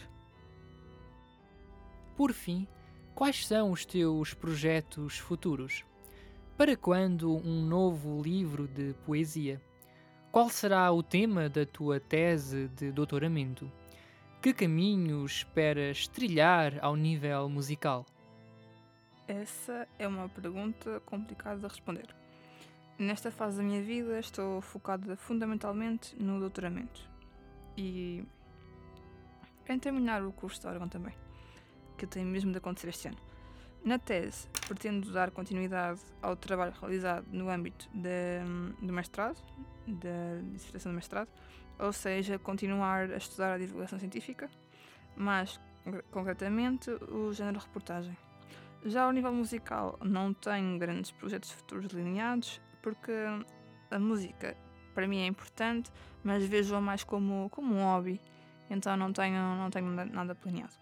Por fim, quais são os teus projetos futuros? Para quando um novo livro de poesia? Qual será o tema da tua tese de doutoramento? Que caminhos esperas trilhar ao nível musical? Essa é uma pergunta complicada de responder. Nesta fase da minha vida estou focada fundamentalmente no doutoramento e em terminar o curso de órgão também, que tem mesmo de acontecer este ano. Na tese, pretendo dar continuidade ao trabalho realizado no âmbito do mestrado, da dissertação do mestrado, ou seja, continuar a estudar a divulgação científica, mas concretamente o género reportagem. Já ao nível musical, não tenho grandes projetos futuros delineados, porque a música para mim é importante, mas vejo-a mais como um hobby, então não tenho nada planeado.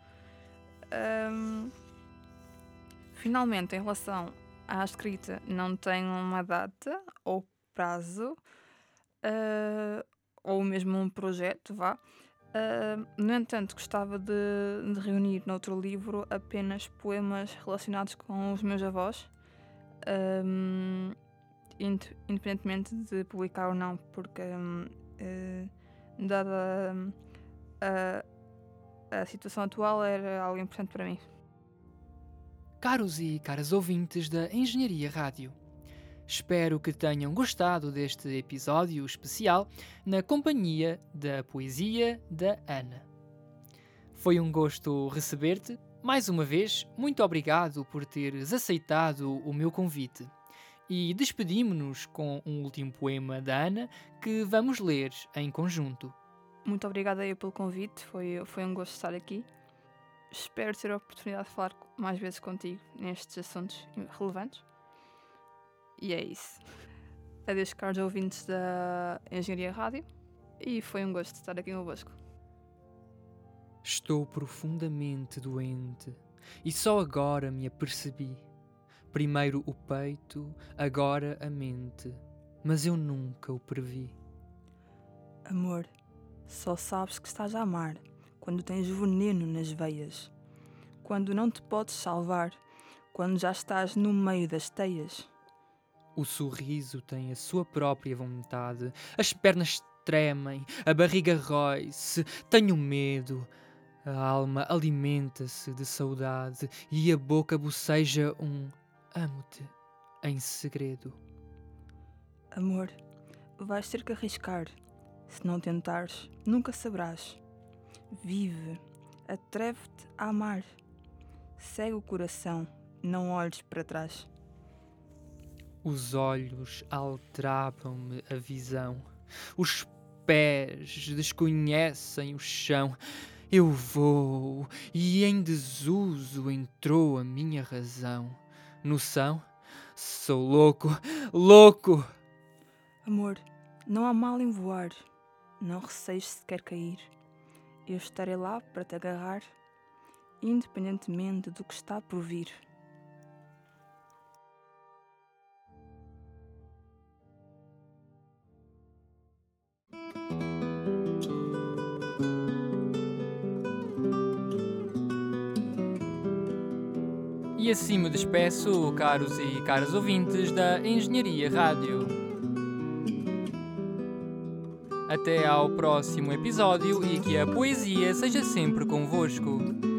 Finalmente, em relação à escrita, não tenho uma data ou prazo, ou mesmo um projeto, no entanto, gostava de reunir noutro livro apenas poemas relacionados com os meus avós, independentemente de publicar ou não, porque dada a situação atual era algo importante para mim. Caros e caras ouvintes da Engenharia Rádio, Espero que tenham gostado deste episódio especial na companhia da poesia da Ana. Foi um gosto receber-te. Mais uma vez, muito obrigado por teres aceitado o meu convite. E despedimos-nos com um último poema da Ana que vamos ler em conjunto. Muito obrigada aí pelo convite, foi um gosto estar aqui. Espero ter a oportunidade de falar mais vezes contigo nestes assuntos relevantes. E é isso. Adeus, caros ouvintes da Engenharia Rádio, e foi um gosto estar aqui convosco. Estou profundamente doente e só agora me apercebi. Primeiro o peito, agora a mente, mas eu nunca o previ. Amor, só sabes que estás a amar quando tens veneno nas veias, quando não te podes salvar, quando já estás no meio das teias. O sorriso tem a sua própria vontade, as pernas tremem, a barriga rói-se, tenho medo. A alma alimenta-se de saudade e a boca boceja um amo-te em segredo. Amor, vais ter que arriscar. Se não tentares, nunca saberás. Vive, atreve-te a amar. Segue o coração, não olhes para trás. Os olhos aldrabam-me a visão, os pés desconhecem o chão. Eu vou, e em desuso entrou a minha razão. Noção? Sou louco, louco! Amor, não há mal em voar, não receies sequer cair. Eu estarei lá para te agarrar, independentemente do que está por vir. E assim me despeço, caros e caras ouvintes da Engenharia Rádio. Até ao próximo episódio e que a poesia seja sempre convosco.